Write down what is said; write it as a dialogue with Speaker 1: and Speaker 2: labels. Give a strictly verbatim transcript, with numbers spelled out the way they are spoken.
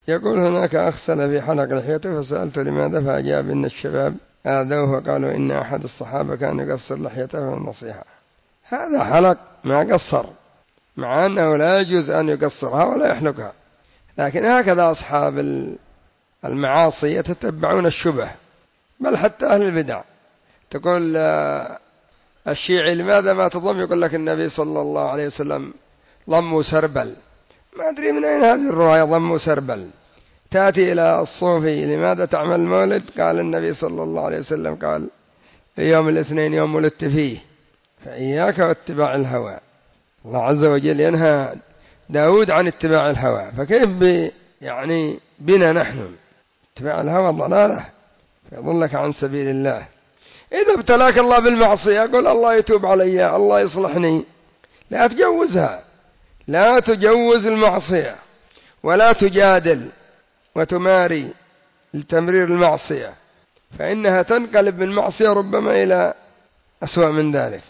Speaker 1: يقول هناك أخ سلفي حلق لحيته فسألته لماذا، فأجاب إن الشباب آذوه وقالوا إن أحد الصحابة كان يقصر لحيته من النصيحة. هذا حلق ما قصر، مع أنه لا يجوز أن يقصرها ولا يحلقها، لكن هكذا أصحاب المعاصي يتتبعون الشبه، بل حتى أهل البدع. تقول الشيعي لماذا ما تضم، يقول لك النبي صلى الله عليه وسلم ضم سربل. ما أدري من أين هذه الرواية ضم سربل. تأتي إلى الصوفي لماذا تعمل مولد، قال النبي صلى الله عليه وسلم قال يوم الاثنين يوم ولدت فيه، فإياك واتباع الهوى. الله عز وجل ينهى داود عن اتباع الهوى، فكيف ب يعني بنا نحن؟ اتباع الهوى ضلالة يضلك عن سبيل الله. إذا ابتلاك الله بالمعصية قل الله يتوب علي، الله يصلحني، لا تجوزها، لا تجوز المعصية ولا تجادل وتماري لتمرير المعصية، فإنها تنقلب من معصية ربما إلى أسوأ من ذلك.